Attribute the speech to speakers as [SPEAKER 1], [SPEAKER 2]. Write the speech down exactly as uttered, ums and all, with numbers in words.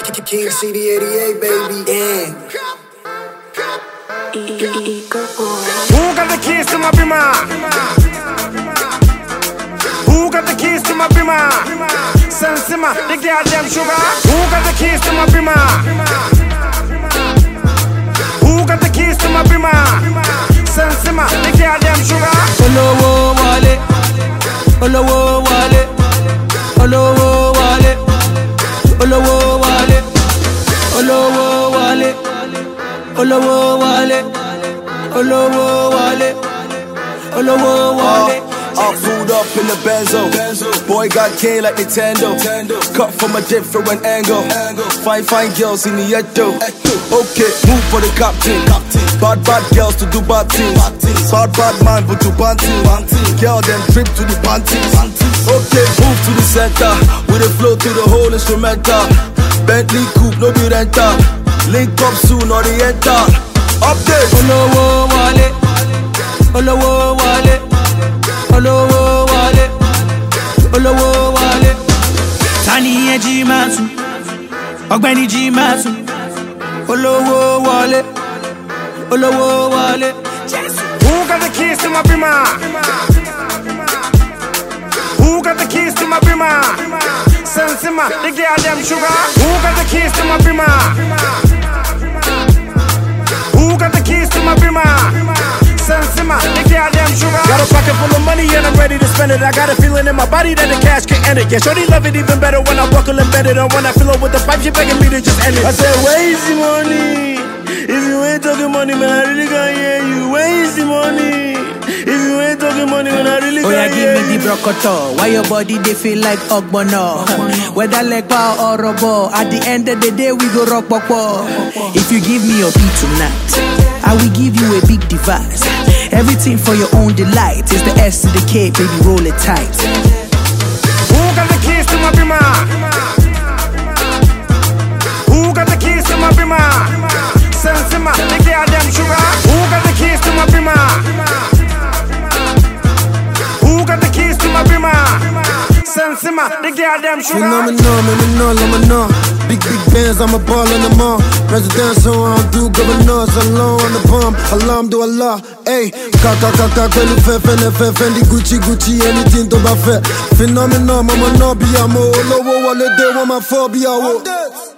[SPEAKER 1] King C D eighty-eight, baby. Yeah.
[SPEAKER 2] Who got the keys to my bima? Who got the keys to my bima? Sensima, the goddamn sugar. Who got the keys to my bima? Who got the keys to my bima? Sensima, the goddamn sugar.
[SPEAKER 3] Olowo wale, Olowo wale, Olowo wale, Olowo wale, Olowo wale, Olowo wale, Olowo wale, Olowo wale.
[SPEAKER 4] All food up in the benzo. Boy got K like Nintendo. Cut from a different angle. Fine, fine girls in the ghetto. Okay, move for the captain. Bad, bad girls to do bad things. Bad, bad man but do bad things. Girl them trip to the panties. Okay, move to the center. With a flow to the whole instrumental. Bentley coupe, no be rental. Link up soon or the enter. Update.
[SPEAKER 3] Olowo wale, Olowo wale, Olowo wale, Olowo wale. Tani e Jimasu, Ọ̀gbẹ́ni Jimasu. Olowo wale, Olowo wale.
[SPEAKER 2] Who got the keys to my bima? Who got the keys to my bima? Sensima, the goddamn sugar. Who got the keys to my bima? Who got the keys to my bima? Sensima, the goddamn sugar. Got a pocket full of money and I'm ready to spend it. I got a feeling in my body that the cash can end it. Yeah, shorty love it even better when I buckle embedded. Or when I fill up with the pipe, she begging me to just end it. I said, where is the money? If you ain't talking money, man, I really can't hear you. Where is the money? If you ain't talking money, man, I really
[SPEAKER 3] Oh yeah,
[SPEAKER 2] can't hear
[SPEAKER 3] give me
[SPEAKER 2] you.
[SPEAKER 3] the brocoto. Why your body they feel like ogbono? Whether leg bar or robo, at the end of the day we go rock popo. If you give me your beat tonight, I will give you a big device. Everything for your own delight. It's the S to the K, baby, roll it tight.
[SPEAKER 2] Who got the keys to my bima? Who got the keys to my bima? Sensima, the goddamn sugar. Who got the keys to my bima? Who got the keys to my bima? Sensima, the goddamn sugar.
[SPEAKER 1] Phenomenal, phenomenal, phenomenal. Big, big bands, I'm a ball on them all. Presidential, I don't do governors. Alone on the bomb, alarm do Allah. Hey, kaka kaka, kweli fe fe ne fe Fendi Gucci Gucci, anything to ba fe. Phenomenal, mama no be amo. Olowo wale de wa ma phobia wo.